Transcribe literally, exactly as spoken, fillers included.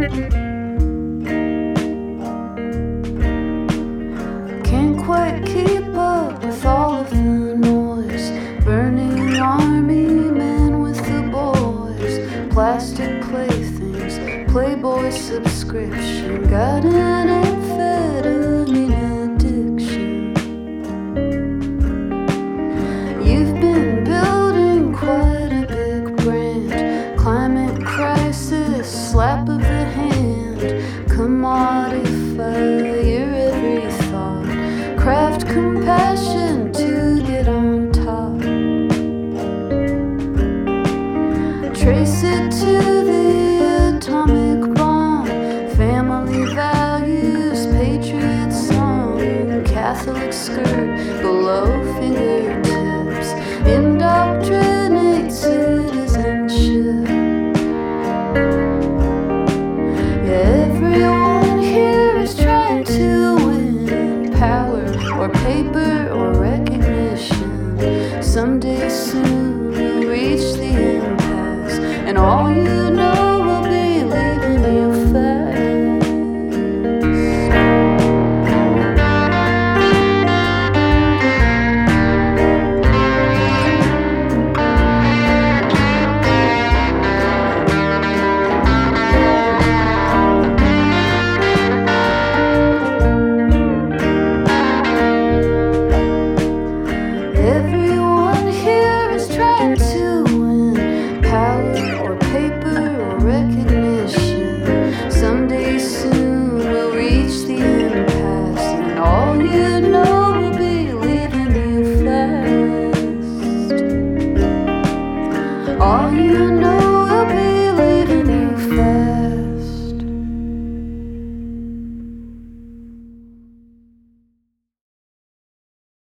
Can't quite keep up with all of the noise. Burning army men with the boys. Plastic playthings, Playboy subscription. Got an amphetamine addiction. You've been building quite a big brand. Climate crisis, slap of the hand. Commodify your every thought. Craft compassion to get on top. Trace it to the atomic bomb. Family values, patriot song. Catholic skirt below fingertips. Indoctrinate citizenship. Yeah, everyone here is trying to win power or paper or recognition. Someday soon we'll reach the impasse, and all you know will be leaving you fast. Everyone here is trying to win power or paper or recognition. Someday soon we'll reach the impasse, and all you know will be leaving you fast. All you know